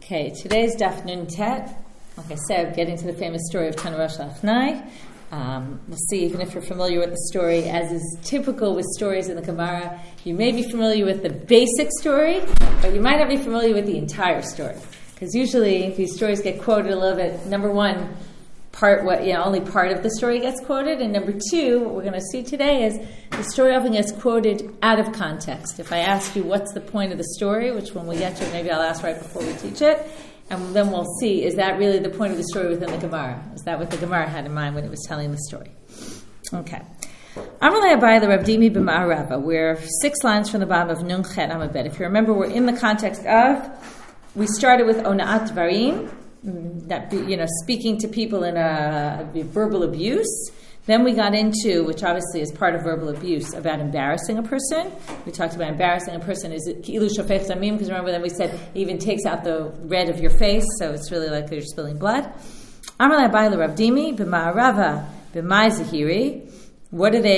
Okay, today's Daf Nun Tet. Like I said, getting to the famous story of Tanu Rosh Lachnai. We'll see, even if you're familiar with the story, as is typical with stories in the Gemara, you may be familiar with the basic story, but you might not be familiar with the entire story. Because usually these stories get quoted a little bit. Number one, only part of the story gets quoted, and number two, what we're going to see today is the story often gets quoted out of context. If I ask you what's the point of the story, which when we get to it, maybe I'll ask right before we teach it, and then we'll see, is that really the point of the story within the Gemara? Is that what the Gemara had in mind when it was telling the story? Okay. Amalei Abai the Rav Dimi b'Ma'arava. We're 6 lines from the bottom of Nun Chet Amud Bet. If you remember, we're in the context of, we started with Ona'at Dvarim, that speaking to people in a verbal abuse. Then we got into, which obviously is part of verbal abuse, about embarrassing a person. We talked about embarrassing a person is ki'ilu shofech damim, because remember then we said it even takes out the red of your face, so it's really like you're spilling blood. Amalei Abai l'Rav Dimi b'Ma'arava b'Mai Zahiri. What are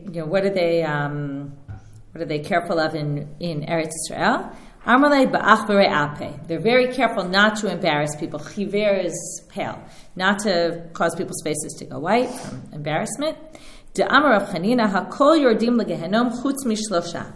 they careful of in Eretz Yisrael? Amalei ba'achvere ape. They're very careful not to embarrass people. Chiver is pale. Not to cause people's faces to go white from embarrassment. De'amar Rav Chanina, hakol yordim legehenom chutz mishlosha.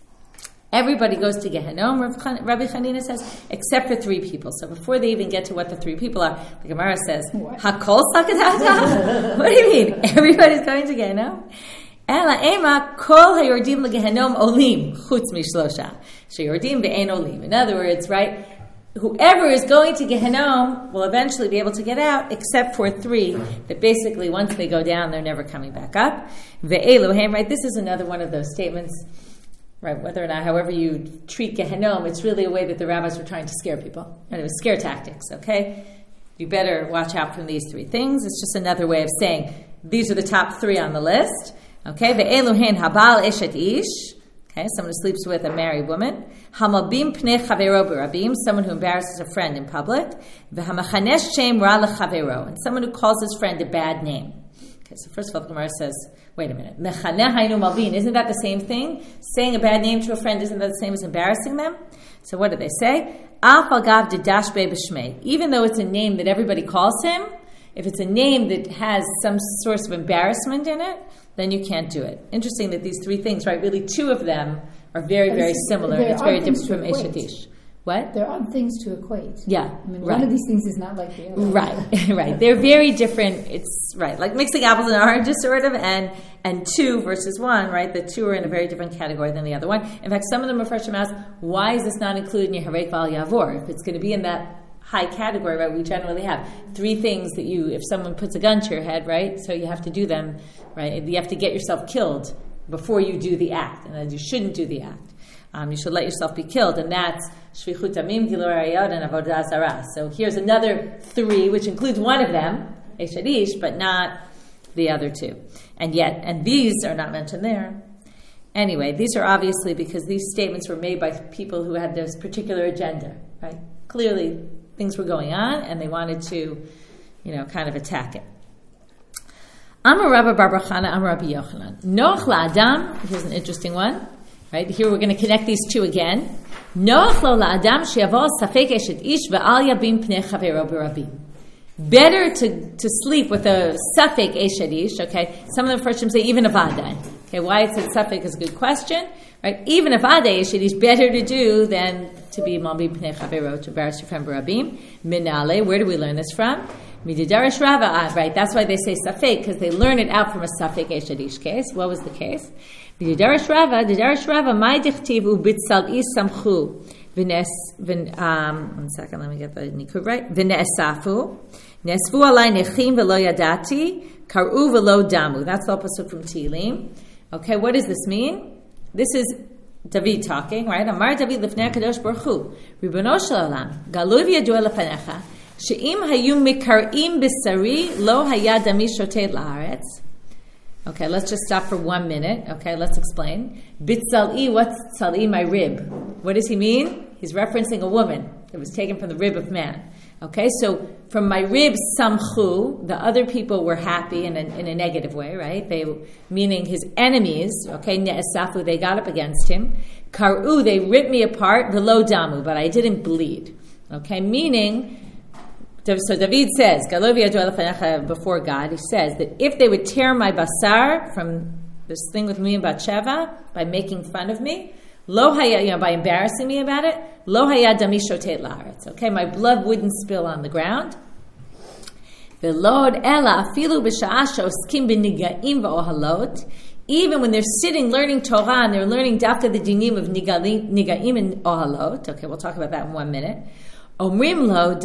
Everybody goes to Gehenom, Rabbi Chanina says, except for 3 people. So before they even get to what the 3 people are, the Gemara says, hakol sakadata? What do you mean? Everybody's going to Gehenom? Ela ema kol hayordim legehenom olim chutz mishlosha. Sheyordim ve'ein olim. In other words, right, whoever is going to Gehenom will eventually be able to get out, except for 3 that basically once they go down, they're never coming back up. Ve'elohem, right? This is another one of those statements, right? Whether or not, however you treat Gehenom, it's really a way that the rabbis were trying to scare people, and it was scare tactics. Okay, you better watch out from these 3 things. It's just another way of saying these are the top 3 on the list. Okay, ve'eluhen habal eshet ish. Okay, someone who sleeps with a married woman. Hamabim pnei chavero b'rabim, someone who embarrasses a friend in public. V'hamachanesh shem ra lechavero, and someone who calls his friend a bad name. Okay, so first of all, the Gemara says, wait a minute, mechaneh haynu malvin, isn't that the same thing? Saying a bad name to a friend, isn't that the same as embarrassing them? So what do they say? Af agav dedash be b'shmei, even though it's a name that everybody calls him, if it's a name that has some source of embarrassment in it, then you can't do it. Interesting that these 3 things, right, really 2 of them are very, very similar. It's very different from Eshatish. What? There are things to equate. Yeah, I mean, one of these things is not like the other. Right, right. They're very different. It's, right, like mixing apples and oranges, sort of, and 2 versus 1, right? The 2 are in a very different category than the other one. In fact, some of them refresh them ask, why is this not included in Yeharek Val Yavor? If it's going to be in that high category, right, we generally have 3 things that if someone puts a gun to your head, right, so you have to do them, right, you have to get yourself killed before you do the act, and then you shouldn't do the act. You should let yourself be killed, and that's shvichut damim, gilur arayot, and avodah zarah. So here's another 3, which includes one of them, Eshet Ish, but not the other 2. And these are not mentioned there. Anyway, these are obviously because these statements were made by people who had this particular agenda, right? Clearly, things were going on, and they wanted to, kind of attack it. Amar Rabba Bar Chana, Amar Rabbi Yochanan. Noach la'adam, here's an interesting one. Right, here we're going to connect these 2 again. Noach lo la'adam she'yavo safek eshet ish ve'al yabim pnei chavero b'rabim. Better to sleep with a safek eshet ish, okay? Some of the first say even a vadai. Okay, why it said safek is a good question. Right, even a vadai eshet ish, better to do than to be mabim pnei chavero, to embarrass your friend b'rabim. Minale, where do we learn this from? Mididarish Rava, right, that's why they say safek, because they learn it out from a safek eshet ish case. What was the case? Didarish Rava, my dichtiv ubitzal is samchu. One second, let me get the nikud right. V'ne'esafu. Nesfu alai nechim v'lo yadati. Kar'u v'lo damu. That's the pasuk from Tehillim. Okay, what does this mean? This is David talking, right? Amar David lifnei kadosh baruch hu. Ribono shel olam. Galuv yadua lefanecha. She'im hayu mikar'im b'sari lo haya dami shotet la'aretz. Okay, let's just stop for 1 minute. Okay, let's explain. Bitzal'i, what's tzal'i, my rib? What does he mean? He's referencing a woman that was taken from the rib of man. Okay, so from my rib, samchu, the other people were happy in a negative way, right? Meaning his enemies, okay, ne'esafu, they got up against him. Kar'u, they ripped me apart, v'lo damu, but I didn't bleed. Okay, meaning, so David says, before God, he says that if they would tear my basar from this thing with me and Bathsheba by making fun of me, lo haya, by embarrassing me about it, lo haya dami shotet la'aretz. Okay, my blood wouldn't spill on the ground. V'lod ela afilu b'sha'a she'oskim b'niga'im v'ohalot. Even when they're sitting learning Torah and they're learning dafka the dinim of niga'im and ohalot. Okay, we'll talk about that in 1 minute. Omrim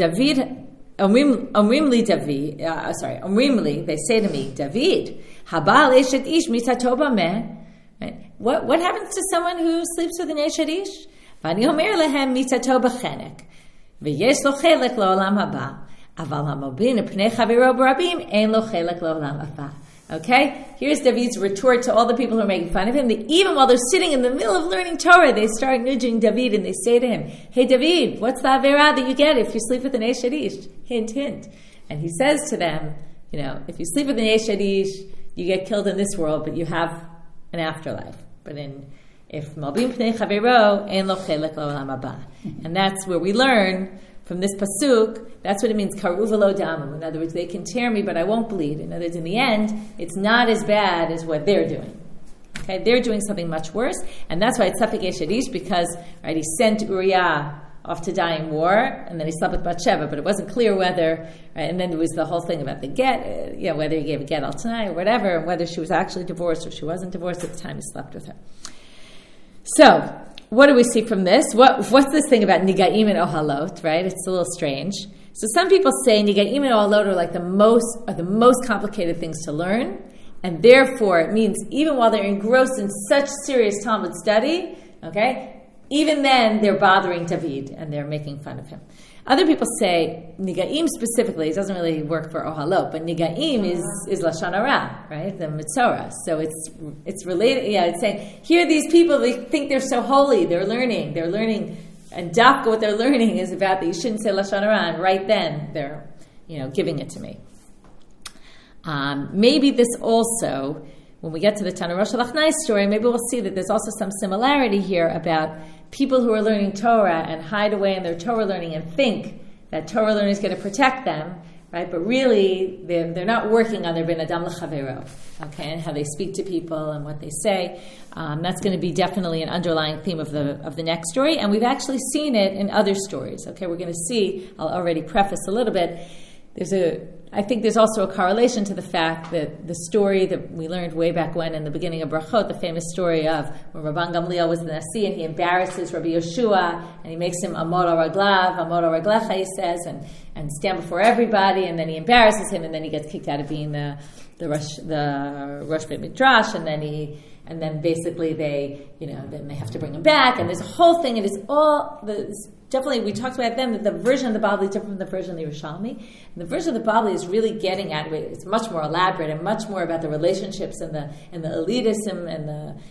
li, they say to me, David, habal eshet ish mitato bameh. What happens to someone who sleeps with an eshet ish? V'ani omer lehem mitato b'chenek. V'yesh lo chelek lo'olam haba. Aval hamobin pnei chaviro b'rabim ein lo chelek lo'olam haba. Okay? Here's David's retort to all the people who are making fun of him. That even while they're sitting in the middle of learning Torah, they start nudging David and they say to him, hey David, what's the Averah that you get if you sleep with an Eshet Ish? Hint, hint. And he says to them, if you sleep with an Eshet Ish, you get killed in this world, but you have an afterlife. But if Malbim Pnei Chaviro, Ein Lo Chelek L'Olam Haba. And that's where we learn from this pasuk, that's what it means, karu v'lo damu. In other words, they can tear me, but I won't bleed. In other words, in the end, it's not as bad as what they're doing. Okay, they're doing something much worse, and that's why it's Safek Eshet Ish, because he sent Uriah off to die in war, and then he slept with Bathsheba, but it wasn't clear whether, and then there was the whole thing about the get, whether he gave a get al tanai or whatever, and whether she was actually divorced or she wasn't divorced at the time he slept with her. So, what do we see from this? What's this thing about niga'im and ohalot, right? It's a little strange. So some people say niga'im and ohalot are the most complicated things to learn, and therefore it means even while they're engrossed in such serious Talmud study, okay, even then they're bothering David and they're making fun of him. Other people say niga'im specifically, it doesn't really work for ohalot, but niga'im is lashon hara, right? The mitzorah. So it's related. Yeah, it's saying here these people, they think they're so holy. They're learning, and dafka what they're learning is about that you shouldn't say lashon hara, and right then they're giving it to me. Maybe this also, when we get to the Tana Rosh Halachnai story, maybe we'll see that there's also some similarity here about people who are learning Torah and hide away in their Torah learning and think that Torah learning is going to protect them, right? But really, they're not working on their ben adam l'chavero, okay, and how they speak to people and what they say. That's going to be definitely an underlying theme of the next story, and we've actually seen it in other stories. Okay, we're going to see. I'll already preface a little bit. I think there's also a correlation to the fact that the story that we learned way back when in the beginning of Brachot, the famous story of when Rabban Gamliel was the Nasi and he embarrasses Rabbi Yeshua and he makes him Amor Raglecha, he says, and stand before everybody, and then he embarrasses him, and then he gets kicked out of being the Rosh Beit Midrash, and then basically they have to bring him back, and there's a whole thing. It is all definitely, we talked about then that the version of the Bavli is different from the version of the Yerushalmi. And the version of the Bavli is really getting at it. It's much more elaborate and much more about the relationships and the elitism and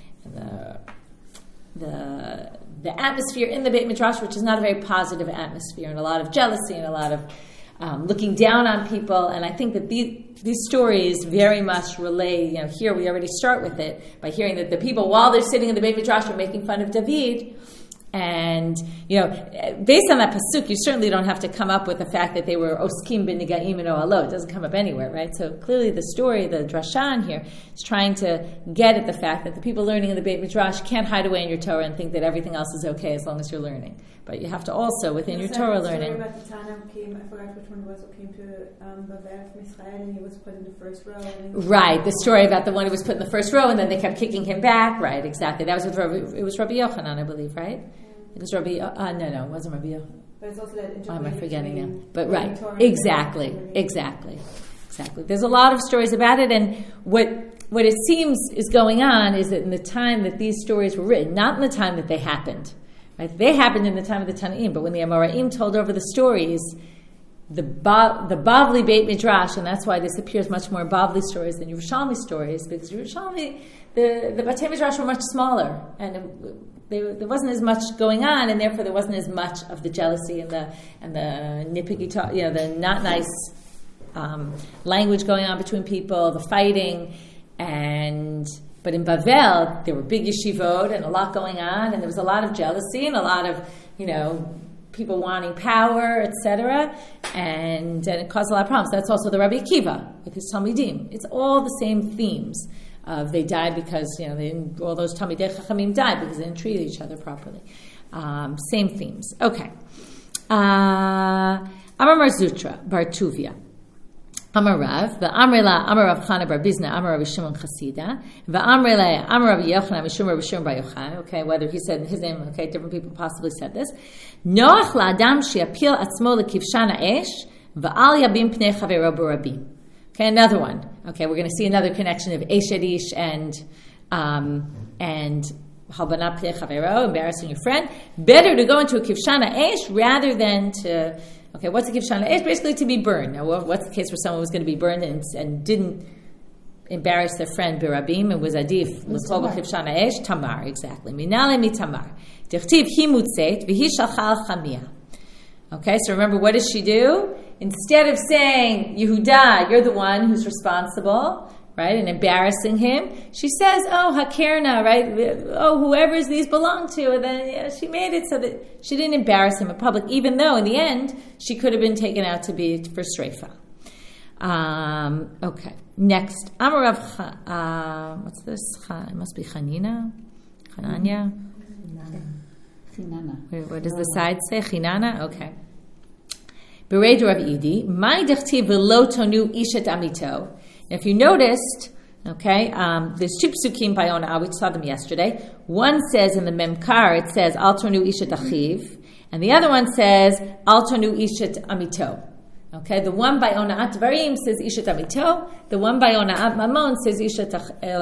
the atmosphere in the Beit Midrash, which is not a very positive atmosphere, and a lot of jealousy and a lot of looking down on people. And I think that these stories very much relay. Here we already start with it by hearing that the people, while they're sitting in the Beit Midrash, are making fun of David. And, based on that pasuk, you certainly don't have to come up with the fact that they were oskim b'niga'im and ohalot. It doesn't come up anywhere, right? So clearly the story, the drashan here, is trying to get at the fact that the people learning in the Beit Midrash can't hide away in your Torah and think that everything else is okay as long as you're learning. But you have to also, within your Torah learning... The story about the Tana came, I forgot which one it was, who came to Bavel from Israel and he was put in the first row. Right, the story about the one who was put in the first row and then they kept kicking him back. Right, exactly. That was with it was Rabbi Yochanan, I believe, right? It was Rabbi... no, it wasn't Rabbi Yochanan. But it's also that am I forgetting now? But right, exactly. There's a lot of stories about it, and what it seems is going on is that in the time that these stories were written, not in the time that they happened, right? They happened in the time of the Tanaim, but when the Amoraim told over the stories, the Bavli Beit Midrash, and that's why this appears much more in Bavli stories than Yerushalmi stories, because Yerushalmi, the Batei Midrash were much smaller, and there wasn't as much going on, and therefore there wasn't as much of the jealousy and the nitpicky talk, the not nice language going on between people, the fighting, but in Bavel there were big yeshivot and a lot going on, and there was a lot of jealousy and a lot of people wanting power, etc., and it caused a lot of problems. That's also the Rabbi Akiva with his Talmidim. It's all the same themes of they died because all those Talmidei Chachamim died because they didn't treat each other properly. Same themes. Okay. Amar Mar Zutra Bar Tuvia. Amar Rav, Amar Rav Chana Bar Bizna, Amar Rav Shimon Chasida, Amar Rav Yochanan, Mishum Rav Shimon Bar Yochai. Okay, whether he said his name, okay, different people possibly said this. Noach la'adam she'apil atzmo lekivshan ha'esh, va'al yabim pnei chavero b'rabim. Okay, another one. Okay, we're going to see another connection of Eish Edish and halbana pnei chavero, embarrassing your friend. Better to go into a kivshan ha'esh rather than to. Okay, what's a kivshan ha'esh? Basically to be burned. Now, what's the case where someone was going to be burned and didn't embarrass their friend Birabim and was adif? Was called kivshan ha'esh? Tamar, exactly. Minale mi tamar. Dichtiv hi mutzet v'hi shalcha al chamia. Okay, so remember, what does she do? Instead of saying, Yehuda, you're the one who's responsible, right, and embarrassing him, she says, oh, Hakerna, right, oh, whoever these belong to, and then she made it so that she didn't embarrass him in public, even though in the end, she could have been taken out to be for streifa. Okay, next. Amarav, what's this? It must be Chanina? Chananya? Chinana. What does the side say? Chinana? Okay. Bereid Rav Idi, my dechtiv v'lo tonu ishet amito. If you noticed, okay, there's two psukim by Onah, we saw them yesterday. One says in the Memkar, it says, Al tonu ishet achiv, and the other one says, Al tonu ishet amito. Okay, the one by Ona'at Dvarim says ishet amito, the one by Ona'at Mamon says ish et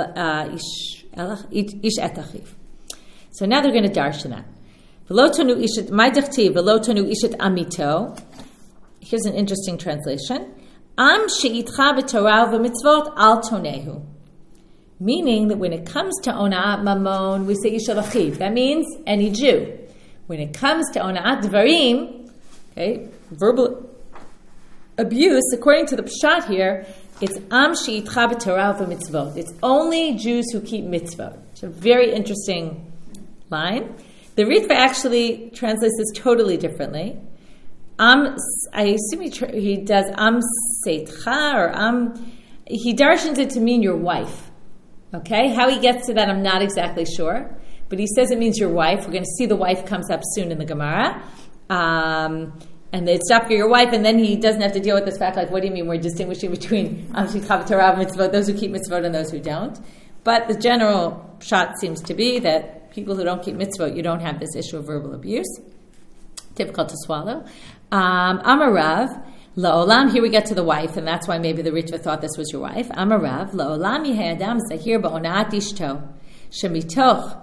achiv. So now they're going to darshan that. V'lo tonu ishet, my dechtiv v'lo tonu ishet amito. Here's an interesting translation. Am she'itcha b'torah v'mitzvot al tonehu. Meaning that when it comes to ona'at mamon, we say isha v'chiv. That means any Jew. When it comes to ona'at dvarim, okay, verbal abuse, according to the pshat here, it's am she'itcha b'torah v'mitzvot. It's only Jews who keep mitzvot. It's a very interesting line. The Ritva actually translates this totally differently. I assume he does am seitcha or he darshans it to mean your wife. Okay, how he gets to that I'm not exactly sure, but he says it means your wife. We're going to see the wife comes up soon in the Gemara, and it's up for your wife, and then he doesn't have to deal with this fact like, what do you mean we're distinguishing between am sheitcha b'torah mitzvot, those who keep mitzvot and those who don't? But the general shot seems to be that people who don't keep mitzvot, you don't have this issue of verbal abuse. Difficult to swallow. Amarav, la'olam, here we get to the wife, and that's why maybe the Ritva thought this was your wife. Amarav, la'olam yihei adam zahir ba'ona'at ishto, shemitoch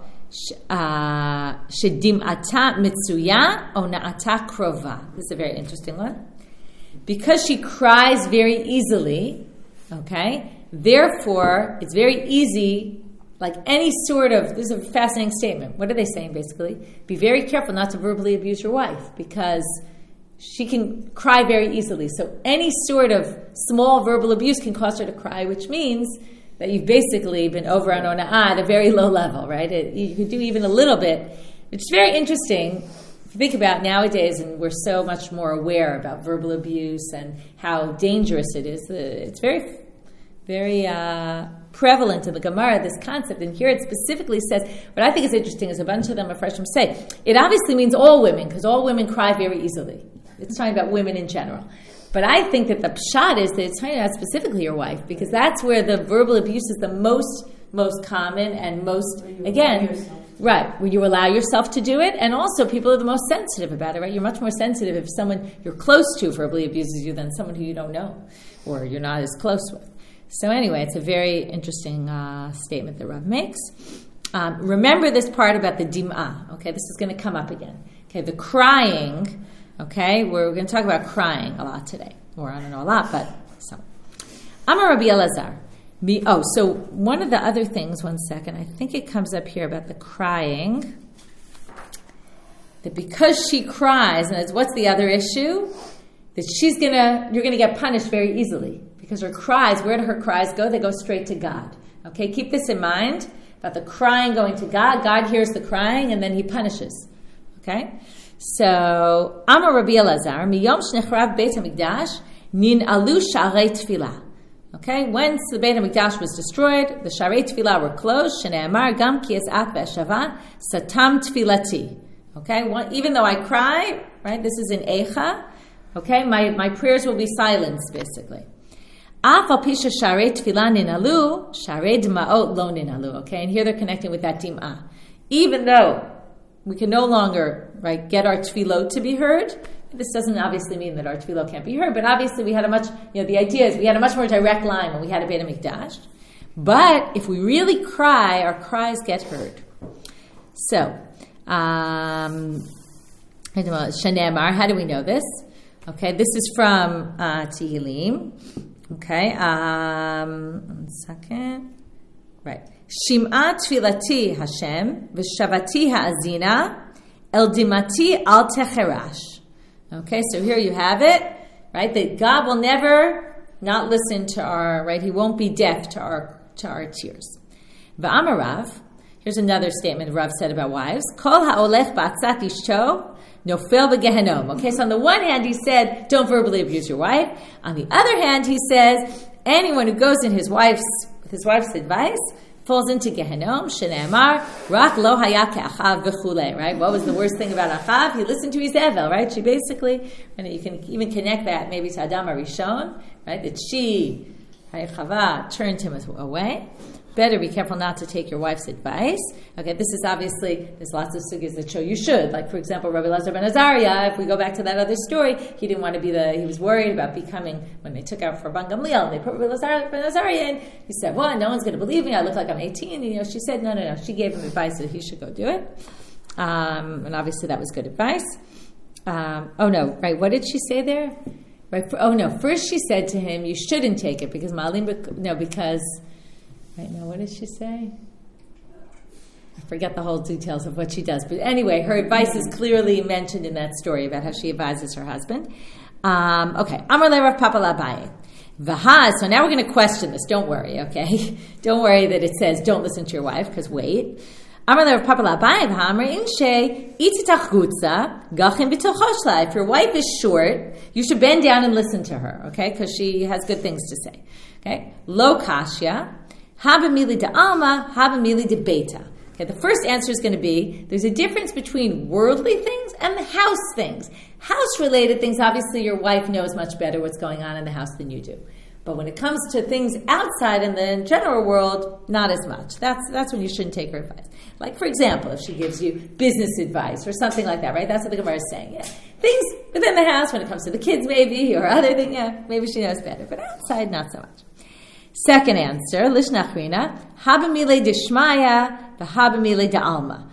shedim'ata mitzuya ona'ata krova. This is a very interesting one. Because she cries very easily, okay, therefore, it's very easy, like any sort of, this is a fascinating statement. What are they saying basically? Be very careful not to verbally abuse your wife because she can cry very easily. So any sort of small verbal abuse can cause her to cry, which means that you've basically been over on ona'ah at a very low level, right? You could do even a little bit. It's very interesting if you think about nowadays, and we're so much more aware about verbal abuse and how dangerous it is. It's very, very prevalent in the Gemara, this concept, and here it specifically says, what I think is interesting is a bunch of them Mepharshim say, it obviously means all women, because all women cry very easily. It's talking about women in general. But I think that the pshat is that it's talking about specifically your wife, because that's where the verbal abuse is the most common and most, again, right, where you allow yourself to do it, and also people are the most sensitive about it, right? You're much more sensitive if someone you're close to verbally abuses you than someone who you don't know, or you're not as close with. So anyway, it's a very interesting statement that Rav makes. Remember this part about the dim'ah. Okay, this is going to come up again. Okay, the crying. Okay, we're going to talk about crying a lot today. Or I don't know a lot, but some. Amar Rabbi Elazar. So one of the other things, one second, I think it comes up here about the crying. That because she cries, and what's the other issue? That you're going to get punished very easily. Because her cries, where do her cries go? They go straight to God. Okay, keep this in mind about the crying going to God. God hears the crying and then he punishes. Okay? So, Amar Rabbi Elazar, Miyom Shnechrav Beit HaMikdash, Nin Alu Sharei Tfilah. Okay, once the Beit HaMikdash was destroyed, the Sharei Tfilah were closed. Shne'emar Gam Ki Ezak Ve'eshava Satam Tfilati. Okay, even though I cry, right? This is in Eicha. Okay, my prayers will be silenced, basically. Af al pisha Sharei Tfilah Ninalu, Sharei Dma'ot Lo Ninalu. Okay, and here they're connecting with that Dim'ah. Even though we can no longer, right, get our tefillot to be heard. This doesn't obviously mean that our tefillot can't be heard, but obviously we had the idea is we had a much more direct line when we had a Beit HaMikdash. But if we really cry, our cries get heard. So, Shanemar, how do we know this? Okay, this is from Tehillim. Okay, 1 second. Right. Shim'a tfilati Hashem v'shavati ha'azina el dimati al techerash. Okay, so here you have it, right? That God will never not listen to our, right? He won't be deaf to our tears. V'amarav, here's another statement Rav said about wives. Kol ha'olech ba'atzat ishto nofel b'gehenom. Okay, so on the one hand he said, don't verbally abuse your wife. On the other hand he says, anyone who goes in his wife's advice falls into Gehenom. Shene'emar rak lo haya ke'achav v'chulei. Right? What was the worst thing about Achav? He listened to Izebel. Right? She basically, and you can even connect that maybe to Adam Arishon. Right? That she, Chava, turned him away. Better be careful not to take your wife's advice. Okay, this is obviously, there's lots of sugyas that show you should. Like, for example, Rabbi Elazar ben Azariah, if we go back to that other story, he didn't want to be he was worried about becoming, when they took out for Rabban Gamliel, and they put Rabbi Elazar ben Azariah in, he said, well, no one's going to believe me, I look like I'm 18. And, she said, no. She gave him advice that he should go do it. And obviously that was good advice. What did she say there? Right, first she said to him, you shouldn't take it, because right now, what did she say? I forget the whole details of what she does. But anyway, her advice is clearly mentioned in that story about how she advises her husband. Okay. Amar le Rav Papa l'Abaye. V'ha, so now we're going to question this. Don't worry, okay? Don't worry that it says don't listen to your wife, because wait. Amar le Rav Papa l'Abaye, v'hamar inshe, itzitach gutza, gachim b'tochoshla. If your wife is short, you should bend down and listen to her, okay? Because she has good things to say. Okay? Lo kashya. Habamili de alma, habamili de beta. Okay, the first answer is going to be, there's a difference between worldly things and the house things. House-related things, obviously your wife knows much better what's going on in the house than you do. But when it comes to things outside in the general world, not as much. That's when you shouldn't take her advice. Like, for example, if she gives you business advice or something like that, right? That's what the Gemara is saying. Yeah. Things within the house, when it comes to the kids maybe, or other things, maybe she knows better. But outside, not so much. Second answer, Lishnachrina, Habamile Dishmaya, Habamile de Alma.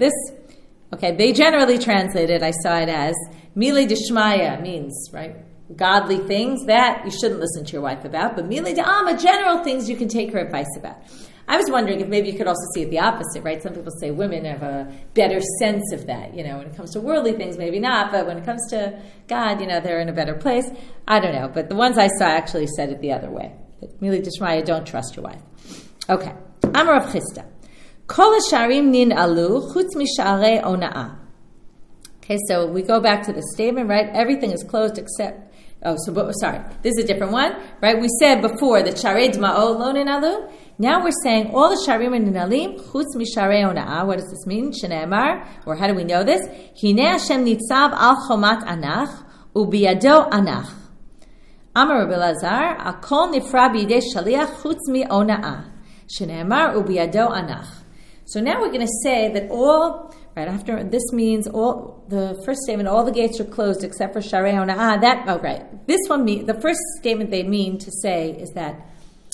They generally translate it, I saw it as, Mile Dishmaya means, right, godly things that you shouldn't listen to your wife about, but Mile de Alma, general things you can take her advice about. I was wondering if maybe you could also see it the opposite, right? Some people say women have a better sense of that, when it comes to worldly things, maybe not, but when it comes to God, they're in a better place. I don't know, but the ones I saw actually said it the other way. Mili Dishmaya, don't trust your wife. Okay. Amar Rav Chisda. Kol hasharim nin alu chutz misharei ona'ah. Okay, so we go back to the statement, right? Everything is closed except... This is a different one, right? We said before that sharei dma'o lo nin alu. Now we're saying all the sharim nin alim chutz misharei ona'ah. What does this mean? Shne'emar, or how do we know this? Hinei Hashem nitzav al chomat anach ubiyado anach. Amar Rabbi Elazar, akol nifra b'yidei shaliach chutz mi ona'ah. Shene'emar ubiyado anach. So now we're going to say that all, right after, this means all, the first statement, all the gates are closed except for sharei ona'ah. This one, the first statement they mean to say is that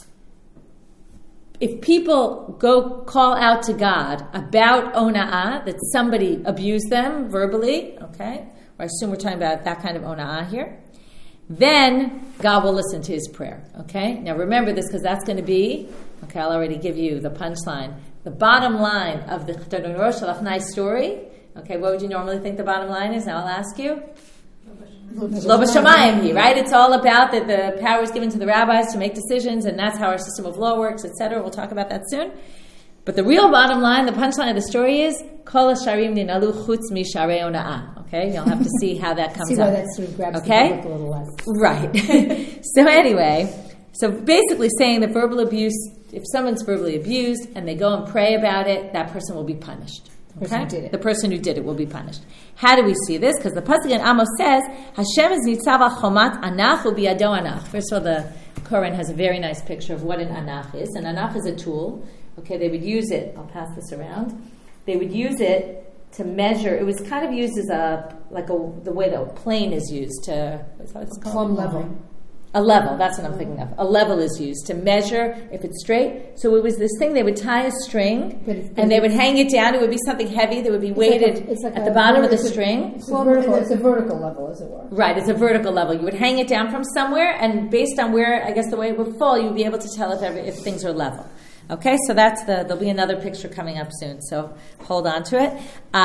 if people go call out to God about ona'ah, that somebody abused them verbally, okay, or I assume we're talking about that kind of ona'ah here, then God will listen to his prayer. Okay? Now remember this, because that's going to be, okay, I'll already give you the punchline. The bottom line of the Ch'tadon Rosh Halachnai story, okay, what would you normally think the bottom line is? Now I'll ask you. Lo b'shamayim, right? It's all about that the power is given to the rabbis to make decisions, and that's how our system of law works, etc. We'll talk about that soon. But the real bottom line, the punchline of the story is Kol hasharim ninalu chutz misharei ona'ah. Okay, you'll have to see how that comes See up. why that sort of grabs Okay? the public a little less. Right. So anyway, so basically saying that verbal abuse, if someone's verbally abused and they go and pray about it, that person will be punished. The person who did it. The person who did it will be punished. How do we see this? Because the pasuk in Amos says, Hashem is nitzav al chomat anach u'biyado anach. First of all, the Koran has a very nice picture of what an anach is. An anach is a tool. Okay, they would use it. I'll pass this around. They would use it to measure. It was kind of used as the way that a plane is used to, what's that called? Plumb level. A level, that's what I'm thinking of. A level is used to measure if it's straight. So it was this thing, they would tie a string and they would hang it down. It would be something heavy that would be weighted at the bottom of the string. It's a vertical level, as it were. Right, it's a vertical level. You would hang it down from somewhere, and based on where, I guess, the way it would fall, you'd be able to tell if things are level. Okay, so there'll be another picture coming up soon, so hold on to it.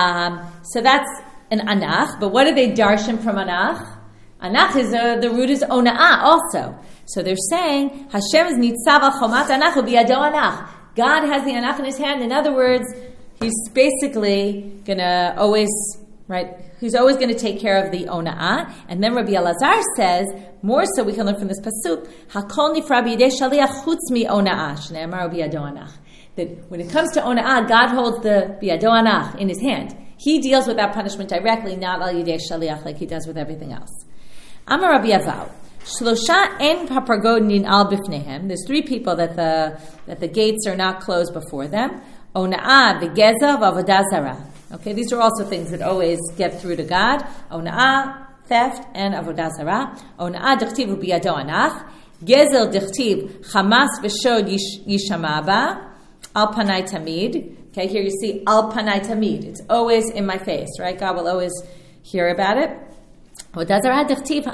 So that's an anach, but what do they darshan from anach? Anach is, the root is ona'ah also. So they're saying, Hashem is nitzav al chomat anach u'biyado anach. God has the anach in his hand. In other words, he's basically going to always, right, he's always going to take care of the ona'ah. And then Rabbi Elazar says, more so we can learn from this pasuk, Hakol nifra b'yidei shaliach chutz mi ona'ah, shne'emar u'biyado anach. That when it comes to ona'ah, God holds the biyado anach in his hand. He deals with that punishment directly, not al yidei shaliach like he does with everything else. Amar Rabbi Avav, Shlosha en papargod nin'al bifnehem. There's three people that the gates are not closed before them. Ona'ah, v'geza, v'avodah zarah. Okay, these are also things that always get through to God. Ona'ah, theft, and avodah zarah. Ona'ah dichtiv u'biyado anach. Gezel dichtiv chamas v'shod yishama ba. Al panai tamid. Okay, here you see al panai tamid. It's always in my face, right? God will always hear about it. Okay, the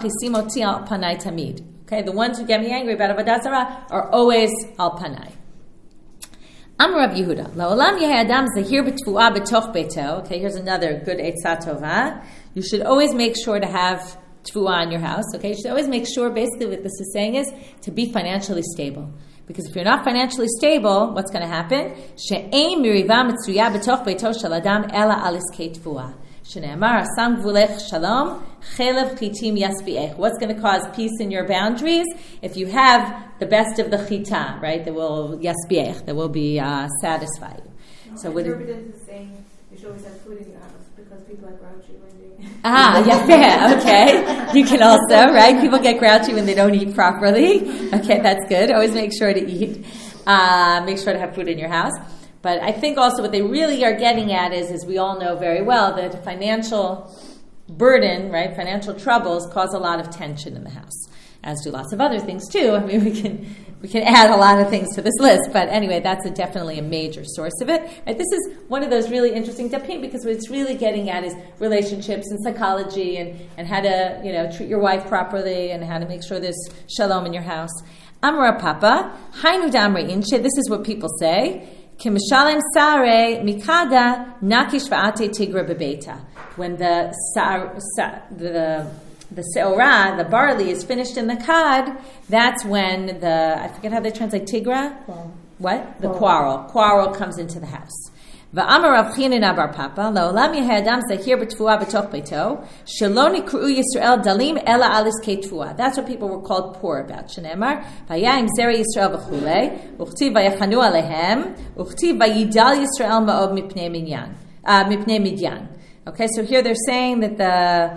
ones who get me angry about avodah zarah are always al panai. Amar Rav Yehuda, la'olam yehei adam zahir b'tfuah b'toch beito. Okay, here's another good eitzah tova. You should always make sure to have tfuah in your house. Okay, you should always make sure, basically what this is saying is, to be financially stable. Because if you're not financially stable, what's going to happen? She'ein miriva mitzuyah b'toch beito shel adam ela al iskei tfuah. Shne'emar asam gvulech shalom chelev chitim yasbiech. What's going to cause peace in your boundaries? If you have the best of the chita, right? That will yasbiech, that will be satisfy you. No, so I with interpreted as saying you should always have food in your house because people are grouchy when they. yeah, okay. You can also, right? People get grouchy when they don't eat properly. Okay, that's good. Always make sure to eat. Make sure to have food in your house. But I think also what they really are getting at is, as we all know very well, that financial burden, right, financial troubles cause a lot of tension in the house, as do lots of other things too. I mean, we can add a lot of things to this list, but anyway, that's definitely a major source of it. Right? This is one of those really interesting dapim because what it's really getting at is relationships and psychology and how to, treat your wife properly and how to make sure there's shalom in your house. Amra Papa, Hainu Damre Inche. This is what people say. Kimishalem sare mikada nakish va'ate tigra bebeita. When the seorah, the barley, is finished in the kad, that's when I forget how they translate tigra. What? The quarrel comes into the house. Va'amar Rav Chinina bar Papa la'olam yehei adam zahir b'tfuah b'toch beito shelo nikru Yisrael dalim ela alis kei tfuah. That's what people were called poor about. Shneimar vayayim zerei Yisrael v'chulei uchtiv vayachanu alehem uchtiv vayidal Yisrael ma'od mipnei midyan. Okay, so here they're saying that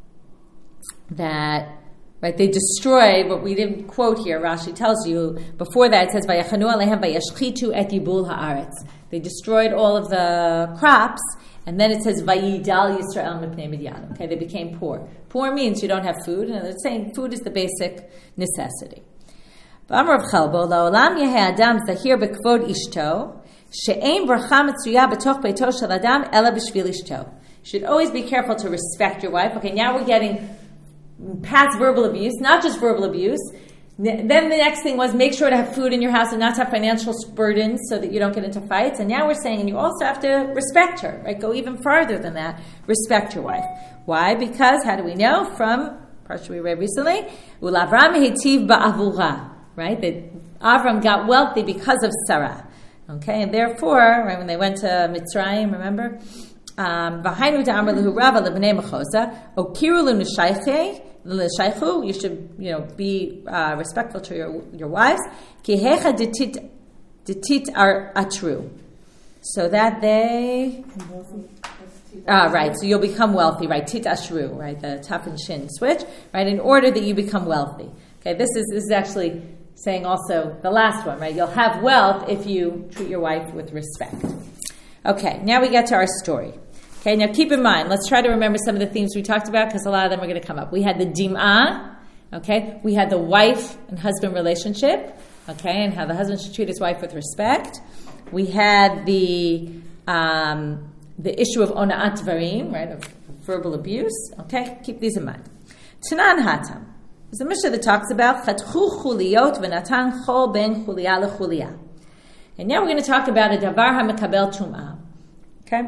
right, they destroyed what we didn't quote here. Rashi tells you before that it says vayachanu alehem vayashchitu et yibul haaretz. They destroyed all of the crops, and then it says vayidal Yisrael mipnei midyan. Okay, they became poor. Poor means you don't have food, and they're saying food is the basic necessity. V'amar Rav Chelbo la'olam yehei adam zahir b'kvod ishto she'ein bracha mitzuya b'toch beito shel adam ela b'shvil ishto. You should always be careful to respect your wife. Okay, now we're getting past verbal abuse, not just verbal abuse. Then the next thing was make sure to have food in your house and not to have financial burdens so that you don't get into fights. And now we're saying, and you also have to respect her, right? Go even farther than that. Respect your wife. Why? Because, how do we know? From parsha we read recently, Ulavram hetiv ba'avura, right? That Avram got wealthy because of Sarah. Okay, and therefore, right, when they went to Mitzrayim, remember? V'hainu da'amar lehu Rava lebnei mechosa, okiru l'shaychu, you should, be respectful to your wives. Ki hecha detit are atru, so that they, right, so you'll become wealthy, right? Tit ashru, right? The taf and shin switch, right? In order that you become wealthy. Okay, this is actually saying also the last one, right? You'll have wealth if you treat your wife with respect. Okay, now we get to our story. Okay, now keep in mind, let's try to remember some of the themes we talked about because a lot of them are going to come up. We had the dim'ah, okay? We had the wife and husband relationship, okay, and how the husband should treat his wife with respect. We had the issue of ona'at dvarim, right, of verbal abuse, okay? Keep these in mind. Tanan hatam. There's a Mishnah that talks about chatchu chuliyot v'natan chol ben chuliya lechuliya. And now we're going to talk about a davar ha'mekabel tum'ah. Okay?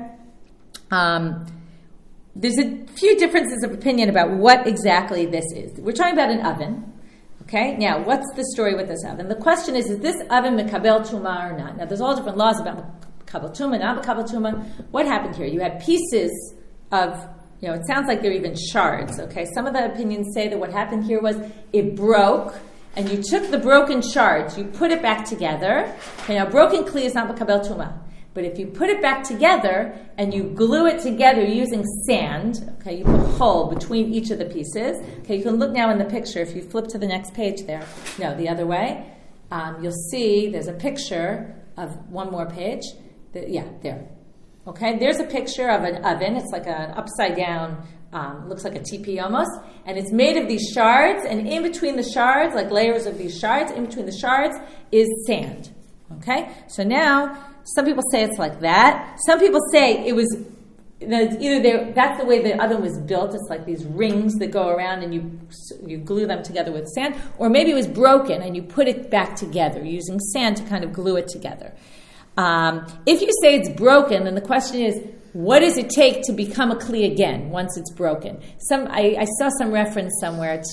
There's a few differences of opinion about what exactly this is. We're talking about an oven. Okay? Now, what's the story with this oven? The question is this oven mekabel tum'ah or not? Now, there's all different laws about mekabel tum'ah, not mekabel tum'ah. What happened here? You had pieces of... it sounds like they're even shards, okay? Some of the opinions say that what happened here was it broke, and you took the broken shards, you put it back together. Okay, now broken kli is not makabel tumah, but if you put it back together and you glue it together using sand, okay, you put a hole between each of the pieces. Okay, you can look now in the picture. If you flip to the next page there, no, the other way, you'll see there's a picture of one more page. There. Okay, there's a picture of an oven. It's like an upside down, looks like a teepee almost, and it's made of these shards, and in between the shards, like layers of these shards, in between the shards is sand. Okay, so now some people say it's like that. Some people say it was that's the way the oven was built. It's like these rings that go around, and you glue them together with sand, or maybe it was broken and you put it back together using sand to kind of glue it together. If you say it's broken, then the question is, what does it take to become a kli again once it's broken? I saw some reference somewhere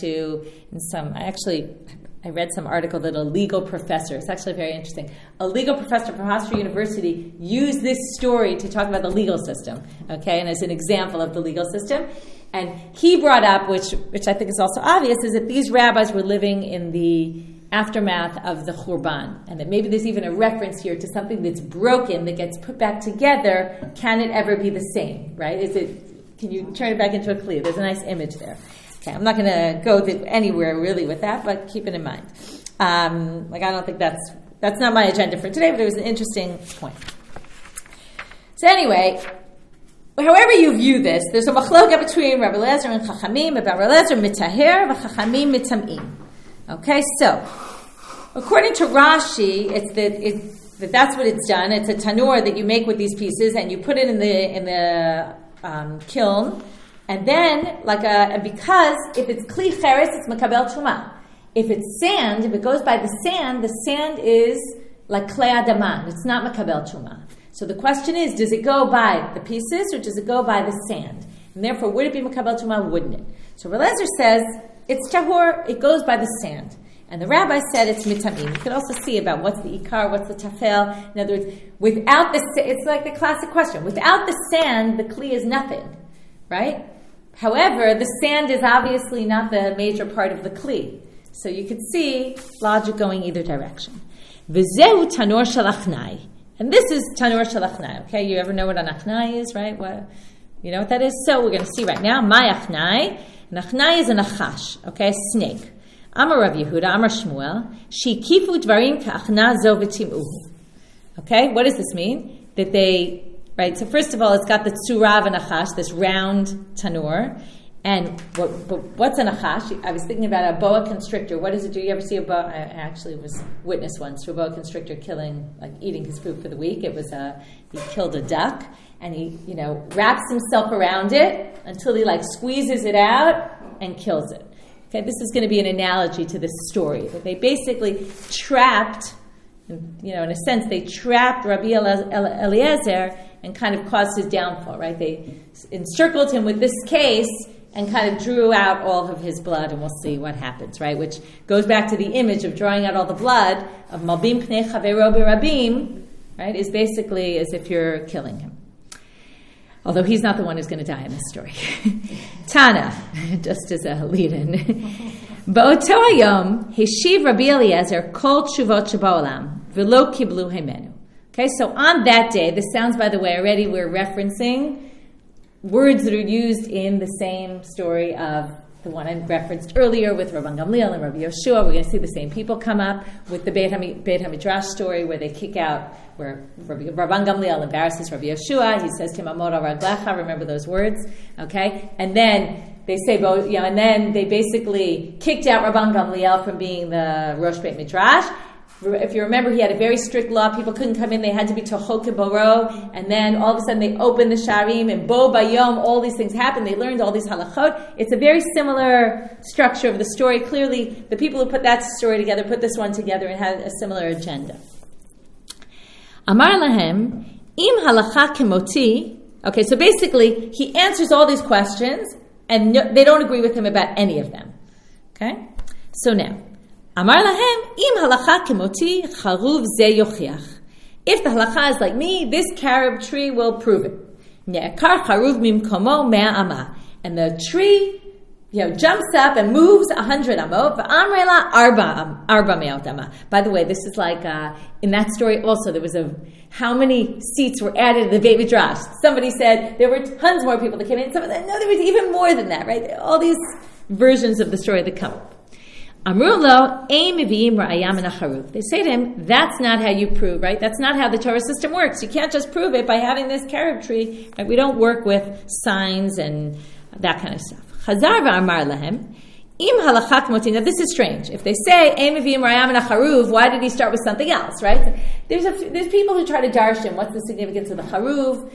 I read some article that a legal professor, it's actually very interesting, a legal professor from Hofstra University used this story to talk about the legal system, okay, and as an example of the legal system. And he brought up, which I think is also obvious, is that these rabbis were living in the aftermath of the Churban, and that maybe there's even a reference here to something that's broken that gets put back together. Can it ever be the same, right? Can you turn it back into a kli? There's a nice image there. Okay, I'm not going to go anywhere really with that, but keep it in mind. I don't think that's not my agenda for today, but it was an interesting point. So anyway, however you view this, there's a machloka between Rabbi Eliezer and Chachamim about Rabbi Eliezer mitaher v'Chachamim mitamim. Okay, so according to Rashi, it's that's what it's done. It's a tanur that you make with these pieces, and you put it in the kiln, and then because if it's kli cheres, it's makabel tumah. If it's sand, if it goes by the sand is like klei adaman. It's not makabel tumah. So the question is, does it go by the pieces or does it go by the sand? And therefore, would it be makabel tumah? Wouldn't it? So Rabbi Eliezer says it's tahor. It goes by the sand. And the rabbi said it's mitamim. You can also see about what's the ikar, what's the tafel. In other words, without it's like the classic question. Without the sand, the kli is nothing, right? However, the sand is obviously not the major part of the kli. So you could see logic going either direction. V'zehu tanor shalachnai. And this is tanor shalachnai, okay? You ever know what an achnai is, right? You know what that is? So we're going to see right now. My achnai. An achnai is an achash, okay? A snake. Amar Rav Yehuda, Amar Shmuel, Shikifu dvarim ka'achna zo v'tim'uhu. Okay, what does this mean? That they, right, so first of all, it's got the tzura of an achash, this round tanur. And what's an achash? I was thinking about a boa constrictor. What does it do? You ever see a boa? I actually was witness once to a boa constrictor eating his food for the week. It was he killed a duck, and he, wraps himself around it until he squeezes it out and kills it. Okay, this is going to be an analogy to this story, that they basically trapped, in a sense, they trapped Rabbi Eliezer and kind of caused his downfall, right? They encircled him with this case and kind of drew out all of his blood, and we'll see what happens, right? Which goes back to the image of drawing out all the blood of Malbim Pnei Chavero B'Rabim, right, is basically as if you're killing him. Although he's not the one who's going to die in this story. Tana, just as a lead-in. Ba'oto hayom, heshiv Rabbi Eliezer kol tshuvot sheba'olam, v'lo kiblu himenu. Okay, so on that day, this sounds, by the way, already we're referencing words that are used in the same story of the one I referenced earlier with Rabban Gamliel and Rabbi Yoshua. We're going to see the same people come up with the Beit HaMidrash story where they kick out, where Rabban Gamliel embarrasses Rabbi Yoshua. He says to him, Amor Raglecha, remember those words, okay? And then they say, and then they basically kicked out Rabban Gamliel from being the Rosh Beit Midrash. If you remember, he had a very strict law. People couldn't come in. They had to be tochok boro. And then all of a sudden they opened the sharim and bo bayom. All these things happened. They learned all these halachot. It's a very similar structure of the story. Clearly, the people who put that story together put this one together and had a similar agenda. Amar lahem, im halacha kemoti. Okay, so basically, he answers all these questions and they don't agree with him about any of them. Okay? So now, Amar lahem, im halacha kemoti charuv ze yochiach. If the halacha is like me, this carob tree will prove it. Ne'ekar charuv mimkomo mea ama. And the tree, jumps up and moves 100 amot. V'amrela arba me'ot ama. By the way, this is like, in that story also, there was how many seats were added to the Beit Midrash? Somebody said there were tons more people that came in. No, there was even more than that, right? All these versions of the story that come up. Amrulo, they say to him, that's not how you prove, right? That's not how the Torah system works. You can't just prove it by having this carob tree. Right? We don't work with signs and that kind of stuff. Chazar v'amar lahem, im halachak moti. Now this is strange. If they say, why did he start with something else, right? There's people who try to darshan, what's the significance of the charuv?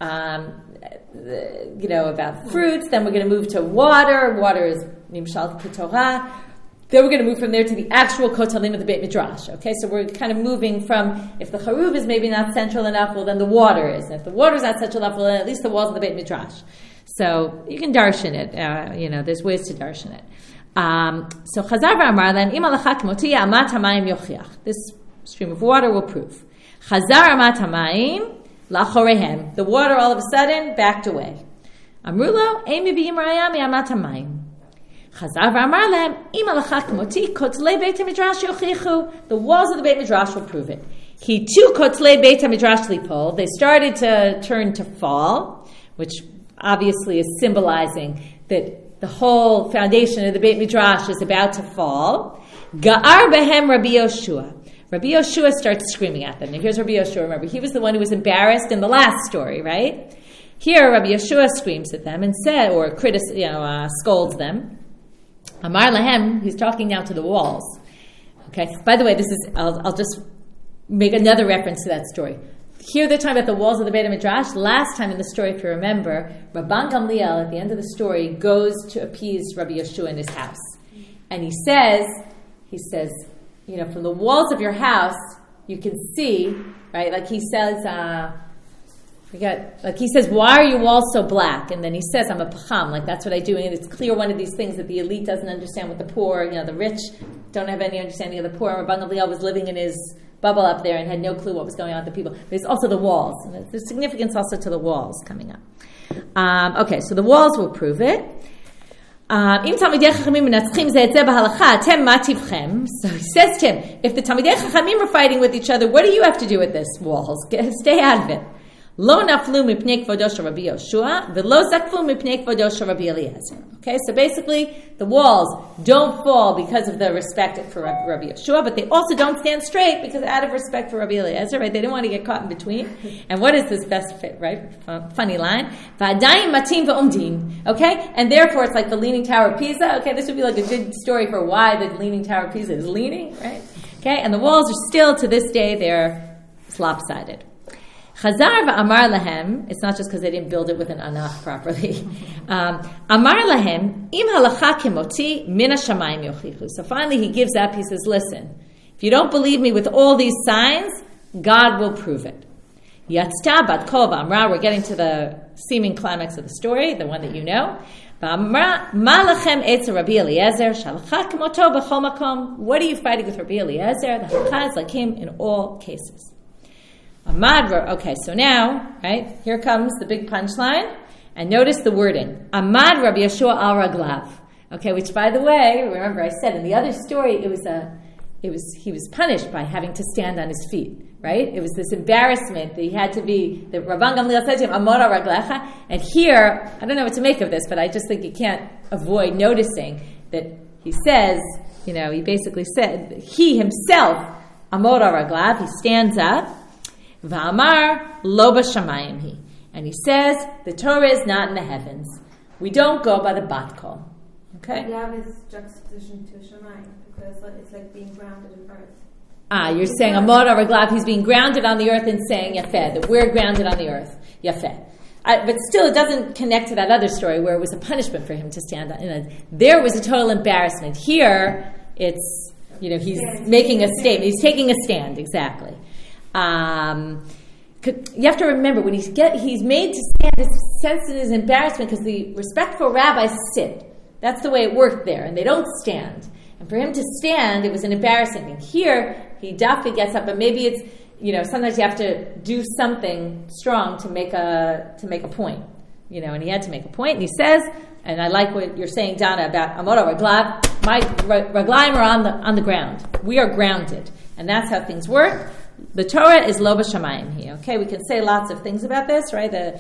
About fruits. Then we're going to move to water. Water is nimshal ketorah. Then we're going to move from there to the actual kotalim of the Beit Midrash. Okay, so we're kind of moving from, if the charuv is maybe not central enough, well then the water is. And if the water is not central enough, well then at least the walls of the Beit Midrash. So you can darshan it. There's ways to darshan it. So Chazar v'amar then, im alachak moti amat hamayim yochiach. This stream of water will prove. Chazar amat hamayim lachorehem. The water all of a sudden backed away. Amrulo, ein miviyim raya mi'amat hamayim. Chazar v'amar lehem, im alachak moti kotlei Beit HaMidrash yochichu. The walls of the Beit Midrash will prove it. He too kotlei Beit HaMidrash lipol. They started to turn to fall, which obviously is symbolizing that the whole foundation of the Beit Midrash is about to fall. Ga'ar behem Rabbi Yoshua. Rabbi Yoshua starts screaming at them. Now here's Rabbi Yoshua. Remember, he was the one who was embarrassed in the last story, right? Here, Rabbi Yoshua screams at them and said, or scolds them. Amar lahem, he's talking now to the walls. Okay. By the way, I'll just make another reference to that story. Here they're talking about the walls of the Beit HaMidrash. Last time in the story, if you remember, Rabban Gamliel, at the end of the story, goes to appease Rabbi Yoshua in his house. And he says, from the walls of your house, you can see, right, like he says, he says, why are your walls so black? And then he says, I'm a pacham, like that's what I do. And it's clear one of these things that the elite doesn't understand what the poor, the rich don't have any understanding of the poor. Rabban Gamliel was living in his bubble up there and had no clue what was going on with the people. There's also the walls. And there's significance also to the walls coming up. So the walls will prove it. So he says to him, if the Talmidei Chachamim are fighting with each other, what do you have to do with this walls? Stay out of it. Lo naflu mipnei kvodo shel Rabbi Yoshua, v'lo zakfu mipnei kvodo shel Rabbi Eliezer. Okay, so basically, the walls don't fall because of the respect for Rabbi Yoshua, but they also don't stand straight because out of respect for Rabbi Eliezer, right? They didn't want to get caught in between. And what is this best fit, right? Funny line. V'adayim matim v'omdim. Okay, and therefore it's like the Leaning Tower of Pisa. Okay, this would be like a good story for why the Leaning Tower of Pisa is leaning, right? Okay, and the walls are still to this day they're lopsided. Chazar v'amar lahem, it's not just because they didn't build it with an anach properly. Amar lahem, im halacha kemoti min hashamayim yochichu. So finally he gives up, he says, listen, if you don't believe me with all these signs, God will prove it. Yatzta bat kol v'amra, we're getting to the seeming climax of the story, the one that you know. V'amra, ma lachem etz Rabbi Eliezer, shalacha kemoto b'chol makom. What are you fighting with Rabbi Eliezer? The halacha is like him in all cases. Okay, so now, right, here comes the big punchline, and notice the wording. Amad Rabbi Yeshua al Raglav. Okay, which, by the way, remember I said in the other story, he was punished by having to stand on his feet, right? It was this embarrassment that he had to be, the Rabban Gamliel said to him, Amad al Raglecha, and here, I don't know what to make of this, but I just think you can't avoid noticing that he says, he basically said, he himself, Amad al Raglav, he stands up, V'amar lo b'shamayim hi. And he says, the Torah is not in the heavens. We don't go by the bat kol. Okay? Raglav is juxtaposition to Shamayim, because it's like being grounded in earth. You're saying Amar Raglav, he's being grounded on the earth and saying Yafeh, that we're grounded on the earth. Yafeh. But still, it doesn't connect to that other story where it was a punishment for him to stand on. There was a total embarrassment. Here, it's, he's making a statement. He's taking a stand, exactly. You have to remember, when he's made to stand, his sense in his embarrassment, because the respectful rabbis sit. That's the way it worked there, and they don't stand. And for him to stand, it was an embarrassing thing. Here, he dafka gets up, but maybe it's, sometimes you have to do something strong to make a point. And he had to make a point, and he says, and I like what you're saying, Donna, about Amar Raglav, my Raglaim are on the ground. We are grounded. And that's how things work. The Torah is lo b'shamayim here. Okay, we can say lots of things about this, right? This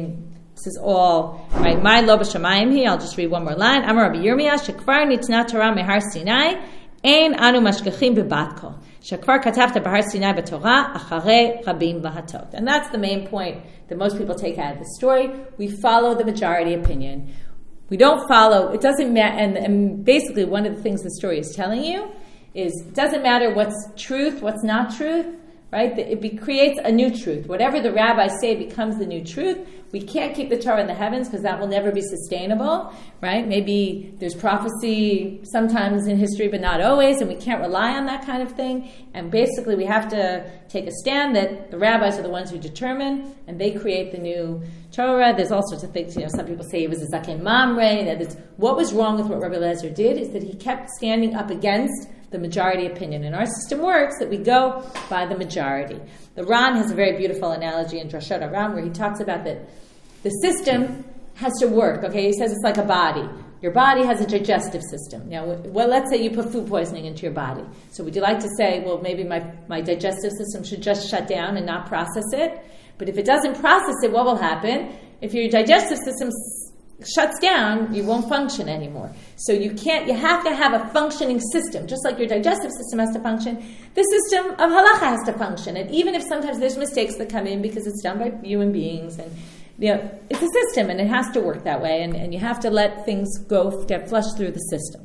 is all, right? My lo b'shamayim here. I'll just read one more line. Amar Rabbi Yirmiyah, shekvar nitna Torah mehar Sinai, ein anu mashkechim bebat kol. Shekvar katavta b'har Sinai b'Torah, acharei rabim v'hatot. And that's the main point that most people take out of the story. We follow the majority opinion. We don't follow, it doesn't matter, and basically one of the things the story is telling you is it doesn't matter what's truth, what's not truth, right? It creates a new truth. Whatever the rabbis say becomes the new truth. We can't keep the Torah in the heavens because that will never be sustainable, right? Maybe there's prophecy sometimes in history, but not always, and we can't rely on that kind of thing. And basically we have to take a stand that the rabbis are the ones who determine, and they create the new Torah. There's all sorts of things. Some people say he was a Zaken Mamre. That what was wrong with what Rabbi Eliezer did is that he kept standing up against the majority opinion. And our system works that we go by the majority. The Ran has a very beautiful analogy in Drashot HaRan where he talks about that the system has to work. Okay, he says it's like a body. Your body has a digestive system. Now, let's say you put food poisoning into your body. So would you like to say, well, maybe my digestive system should just shut down and not process it? But if it doesn't process it, what will happen? If your digestive system shuts down, you won't function anymore. So you have to have a functioning system. Just like your digestive system has to function, the system of halacha has to function. And even if sometimes there's mistakes that come in because it's done by human beings, and it's a system and it has to work that way, and you have to let things get flushed through the system.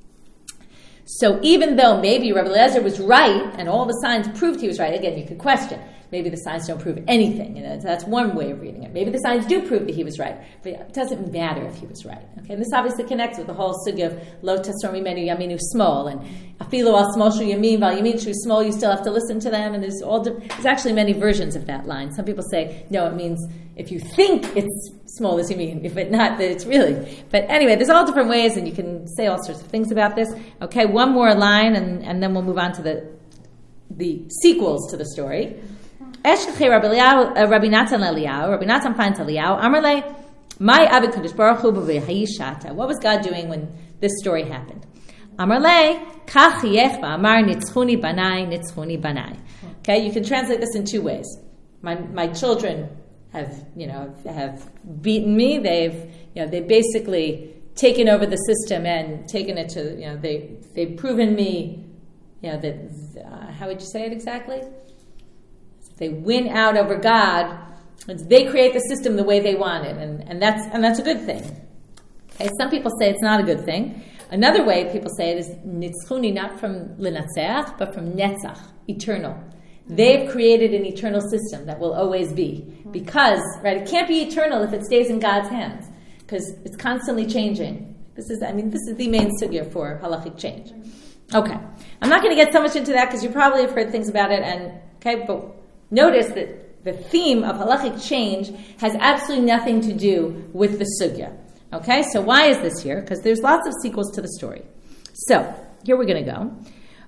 So even though maybe Rabbi Eliezer was right and all the signs proved he was right, again, you could question. Maybe the signs don't prove anything. That's one way of reading it. Maybe the signs do prove that he was right, but it doesn't matter if he was right. Okay, and this obviously connects with the whole sugya of lo tasor mimenu yaminu small, and afilu al smol shu yamin val yamin shu small. You still have to listen to them, and there's actually many versions of that line. Some people say no, it means if you think it's small as you mean, if it not, that it's really. But anyway, there's all different ways, and you can say all sorts of things about this. Okay, one more line, and then we'll move on to the sequels to the story. Rabbi Natan finds Eliyahu. Amarle, my Avid Kadosh Baruch Hu b'v'hayishata. What was God doing when this story happened? Amarle, kach yech v'amar nitzchuni banai. Okay, you can translate this in two ways. My children have beaten me. They've basically taken over the system and taken it to they've proven me that how would you say it exactly? They win out over God. They create the system the way they want it, and that's a good thing. Okay, some people say it's not a good thing. Another way people say it is nitzchuni, not from linatzeach, but from netzach, eternal. They've created an eternal system that will always be, because it can't be eternal if it stays in God's hands, because it's constantly changing. This is the main sugya for halachic change. Okay, I'm not going to get so much into that because you probably have heard things about it, but notice that the theme of halachic change has absolutely nothing to do with the sugya. Okay, so why is this here? Because there's lots of sequels to the story. So, here we're going to go.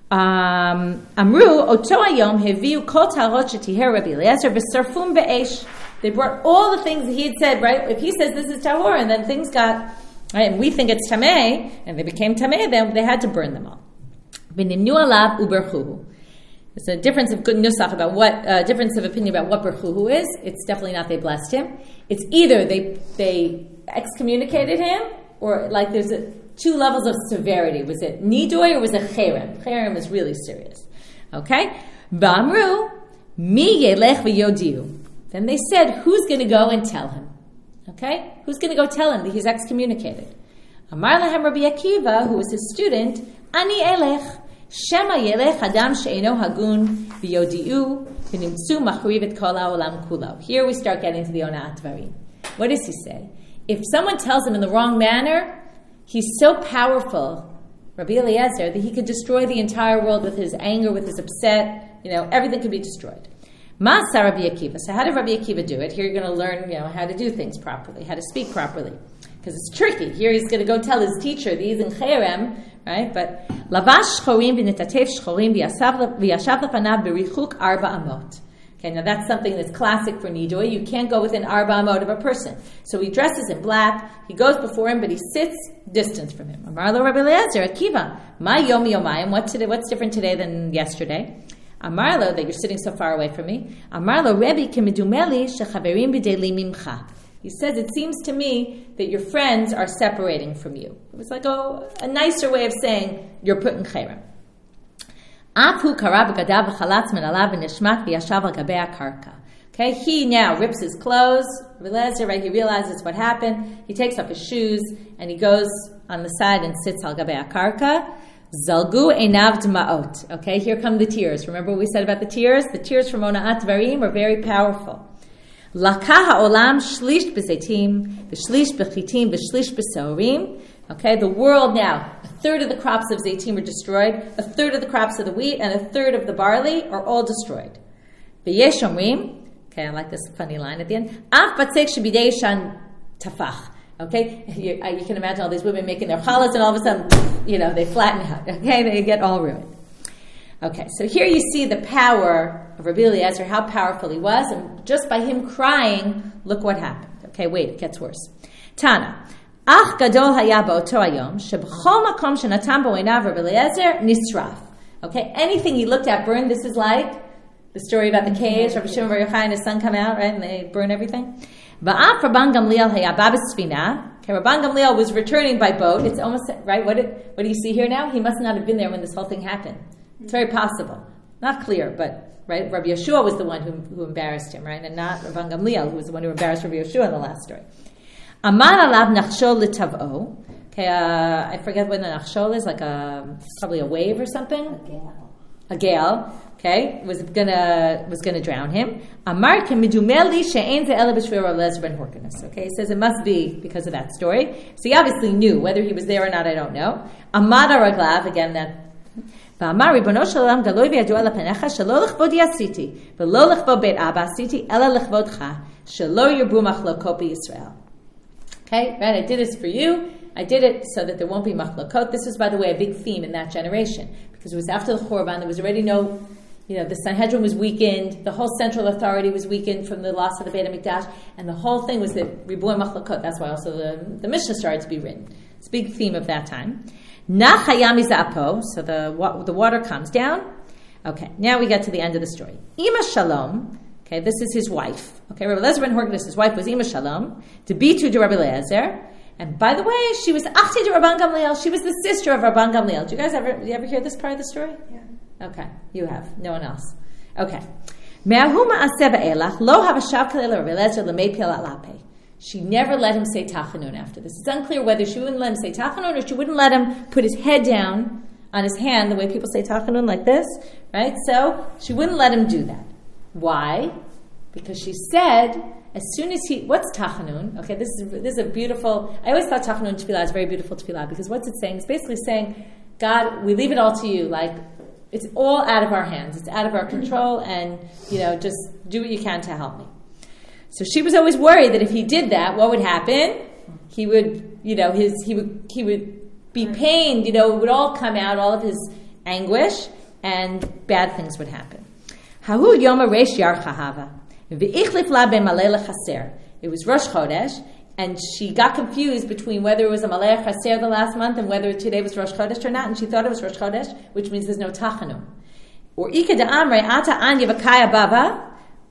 Amru oto hayom heviu kol tarot shetiher Rabbi Eliezer v'sarfum be'esh. They brought all the things that he had said, right? If he says this is tahor, and then things got, right, and we think it's tameh, and they became tameh, then they had to burn them all. V'nimnu alav uberchuhu. It's a difference of good nusach about what, difference of opinion about what berchuhu is. It's definitely not they blessed him. It's either they excommunicated him, or like there's two levels of severity. Was it nidoy or was it cherem? Cherem is really serious. Okay? Ba'amru mi yelech v'yodiu. Then they said, who's going to go and tell him? Okay? Who's going to go tell him that he's excommunicated? Amar lahem Rabbi Akiva, who was his student, ani elech. Shema yelech adam she'eno hagun v'yodiu v'nimtzu machriv et kol ha'olam kulo. Here we start getting to the ona'at dvarim. What does he say? If someone tells him in the wrong manner, he's so powerful, Rabbi Eliezer, that he could destroy the entire world with his anger, with his upset. Everything could be destroyed. Ma'aseh Rabbi Akiva. So how did Rabbi Akiva do it? Here you're going to learn, how to do things properly, how to speak properly. Because it's tricky. Here he's going to go tell his teacher that he's in cherem, right? But lavash shchorim v'nitatev shchorim v'yashav lefanav b'richuk arba amot. Okay, now that's something that's classic for nidoy. You can't go within arba amot of a person. So he dresses in black. He goes before him, but he sits distance from him. Amar lo Rabbi Eliezer, Akiva, ma yom yomayim. What's different today than yesterday? Amar lo, that you're sitting so far away from me. Amar lo Rebbe kemedumeli shechaverim b'deli mimcha. He says, it seems to me that your friends are separating from you. It was like a nicer way of saying you're put in cherem. Okay, he now rips his clothes. Right, he realizes what happened. He takes off his shoes and he goes on the side and sits al gabei akarka. Zalgu einav dma'ot. Okay, here come the tears. Remember what we said about the tears? The tears from ona'at dvarim are very powerful. Lakah ha'olam shlish b'zeitim, v'shlish b'chitim, v'shlish b'seorim. Okay, the world now, a third of the crops of zeitim are destroyed, a third of the crops of the wheat, and a third of the barley are all destroyed. V'yesh omrim. Okay, I like this funny line at the end. Af batzek shebidei shan tafach. Okay, you can imagine all these women making their challahs, and all of a sudden, they flatten out. Okay, they get all ruined. Okay, so here you see the power of Rabbi Eliezer, how powerful he was, and just by him crying, look what happened. Okay, wait, it gets worse. Tana, ach gadol haya ba'oto hayom, sheb'chol makom shenatam bo einav Rabbi Eliezer nisraf. Okay, anything he looked at burned. This is like the story about the caves. Rabbi Shimon Bar Yochai and his son come out, right, and they burn everything. Va'af Rabban Gamliel haya babas tzvina. Okay, Rabban Gamliel was returning by boat. It's almost, right, what do you see here now? He must not have been there when this whole thing happened. It's very possible. Not clear, but, right, Rabbi Yeshua was the one who embarrassed him, right, and not Rabban Gamliel, who was the one who embarrassed Rabbi Yeshua in the last story. Amar alav nachshol l'tav'o. Okay, I forget what the nachshol is, like probably a wave or something. A gale. Okay, was gonna drown him. Amar kemidumeli she'ein ze'ela b'shvir Rav Eliezer ben Horkanus. Okay, he says it must be because of that story. So he obviously knew. Whether he was there or not, I don't know. Amada raglav, again, that. ואמר ריבונו של עולם גלוי וידוע לפניך שלא לכבודי עשיתי ולא לכבוד בית אבא עשיתי אלא לכבודך שלא ירבו מחלוקות בישראל. Okay, right, I did this for you. I did it so that there won't be machlokot. This was, by the way, a big theme in that generation because it was after the Churban. There was already the Sanhedrin was weakened. The whole central authority was weakened from the loss of the Beit HaMikdash, and the whole thing was that ribuy machlokot. That's why also the Mishnah started to be written. It's a big theme of that time. Nach hayam izapo, so the water comes down. Okay, now we get to the end of the story. Ima Shalom, okay, this is his wife. Okay, Rabbi Eliezer ben Horkanus, his wife was Ima Shalom, to Bitu to Rabbi Eliezer. And by the way, she was Achti to Rabban Gamliel. She was the sister of Rabban Gamliel. Do you guys ever hear this part of the story? Yeah. Okay, you have. No one else. Okay. Me'ahu ma'aseh ba'elach, lo havashav kalei Rabbi Eliezer lemei pil alape. She never let him say Tachanun after this. It's unclear whether she wouldn't let him say Tachanun or she wouldn't let him put his head down on his hand the way people say Tachanun like this, right? So she wouldn't let him do that. Why? Because she said, as soon as what's Tachanun? Okay, this is a beautiful, I always thought Tachanun Tefillah is very beautiful Tefillah because what's it saying? It's basically saying, God, we leave it all to you. Like, it's all out of our hands. It's out of our control and, just do what you can to help me. So she was always worried that if he did that, what would happen? He would, he would be pained. It would all come out, all of his anguish, and bad things would happen. Hahu Yom Reish Yar Chahava. V'ichlif la b'malei lechaser. It was Rosh Chodesh, and she got confused between whether it was a Malei Chaser the last month and whether today was Rosh Chodesh or not, and she thought it was Rosh Chodesh, which means there's no Tachanun. Or Ika Da'amrei Ata An Yevakaya Bava.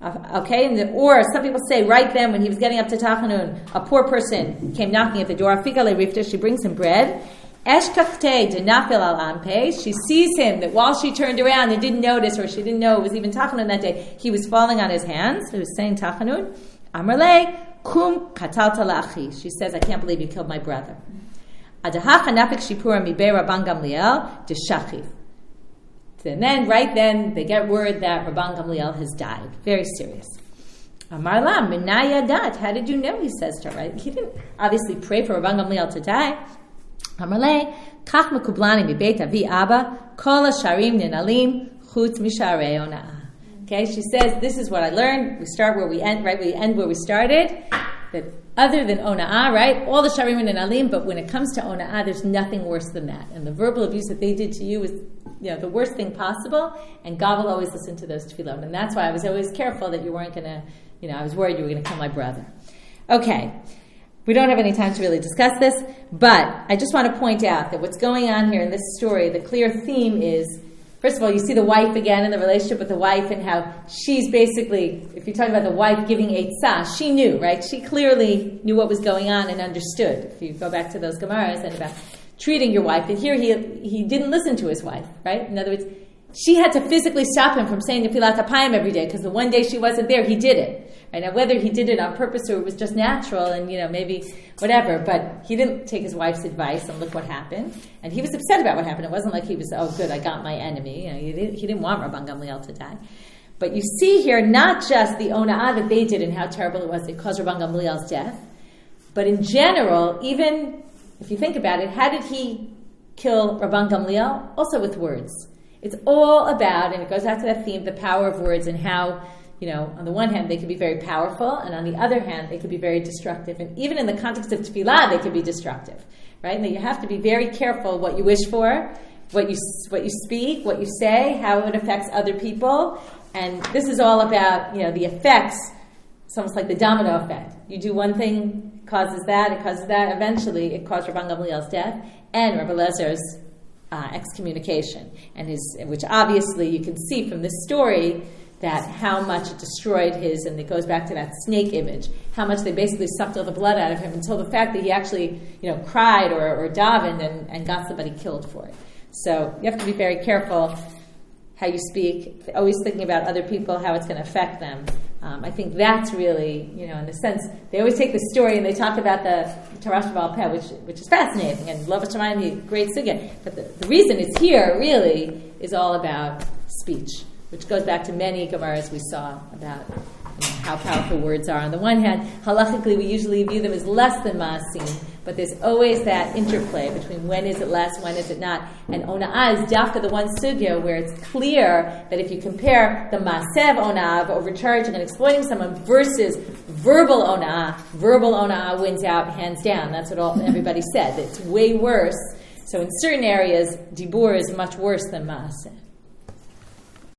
Okay, or some people say right then when he was getting up to Tachanun, a poor person came knocking at the door. Afika le rifta, she brings him bread. Eshkakte denafil al ampe. She sees him that while she turned around and didn't notice, or she didn't know it was even Tachanun that day, he was falling on his hands. He was saying Tachanun. Amrle kum katalta la'achi. She says, I can't believe you killed my brother. Adahacha nafik shipura mibei Rabban Gamliel deshachiv. And then, right then, they get word that Rabban Gamliel has died. Very serious. Amar la, minaya dat. How did you know? He says to her, right? He didn't obviously pray for Rabban Gamliel to die. Amar le, kach mekublani mi beit avi abba, kol hasharim ninalim, chutz misharei ona'ah. Okay, she says, this is what I learned. We start where we end, right? We end where we started. That other than ona'ah, right? All the sharim and alim, but when it comes to ona'ah, there's nothing worse than that. And the verbal abuse that they did to you is, the worst thing possible. And God will always listen to those tefillot. And that's why I was always careful that you weren't going to, I was worried you were going to kill my brother. Okay. We don't have any time to really discuss this, but I just want to point out that what's going on here in this story, the clear theme is, first of all, you see the wife again in the relationship with the wife and how she's basically, if you're talking about the wife giving eitzah, she knew, right? She clearly knew what was going on and understood. If you go back to those Gemaras and about treating your wife, and here he didn't listen to his wife, right? In other words, she had to physically stop him from saying Nefilat HaPayim every day because the one day she wasn't there, he did it. Right? Now, whether he did it on purpose or it was just natural and, maybe whatever, but he didn't take his wife's advice and look what happened. And he was upset about what happened. It wasn't like he was, oh, good, I got my enemy. He didn't want Rabban Gamliel to die. But you see here not just the ona'ah that they did and how terrible it was that caused Rabban Gamliel's death, but in general, even if you think about it, how did he kill Rabban Gamliel? Also with words. It's all about, and it goes back to that theme, the power of words and how, on the one hand, they can be very powerful, and on the other hand, they can be very destructive. And even in the context of tefillah, they can be destructive, right? Now, you have to be very careful what you wish for, what you speak, what you say, how it affects other people. And this is all about, the effects. It's almost like the domino effect. You do one thing, causes that, it causes that. Eventually, it caused Rabban Gamliel's death and Rabbi Elazar's excommunication, which obviously you can see from this story that how much it destroyed his, and it goes back to that snake image, how much they basically sucked all the blood out of him until the fact that he actually, cried or davened and got somebody killed for it. So you have to be very careful how you speak, always thinking about other people, how it's going to affect them. I think that's really, in the sense, they always take the story and they talk about the Torah Sheba'al Peh, which is fascinating, and Love Hashemayim, the great sugya. But the reason it's here, really, is all about speech, which goes back to many Gemaras we saw about how powerful words are. On the one hand, halachically, we usually view them as less than ma'asim, but there's always that interplay between when is it less, when is it not. And ona'ah is dafka the one sugya where it's clear that if you compare the ma'asev ona'ah of overcharging and exploiting someone versus verbal ona'ah wins out hands down. That's what everybody said. It's way worse. So in certain areas, dibur is much worse than ma'aseh.